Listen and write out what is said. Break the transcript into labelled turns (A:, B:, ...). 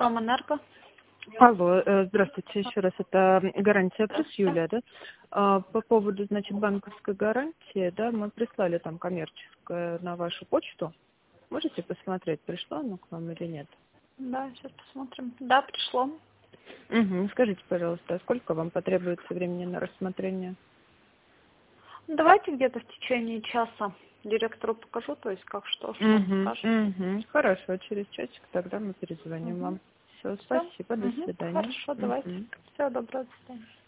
A: Промэнерго.
B: Алло, здравствуйте еще раз. Это гарантия плюс Юлия, да? По поводу, значит, банковской гарантии, да, мы прислали там коммерческую на вашу почту. Можете посмотреть, пришло оно к вам или нет?
A: Да, сейчас посмотрим. Да, пришло.
B: Угу. Скажите, пожалуйста, сколько вам потребуется времени на рассмотрение?
A: Давайте где-то в течение часа директору покажу, то есть как что он скажет.
B: Хорошо, через часик тогда мы перезвоним вам. Все,
A: Все.
B: спасибо, до свидания.
A: Хорошо, давайте. Всего доброго, до свидания.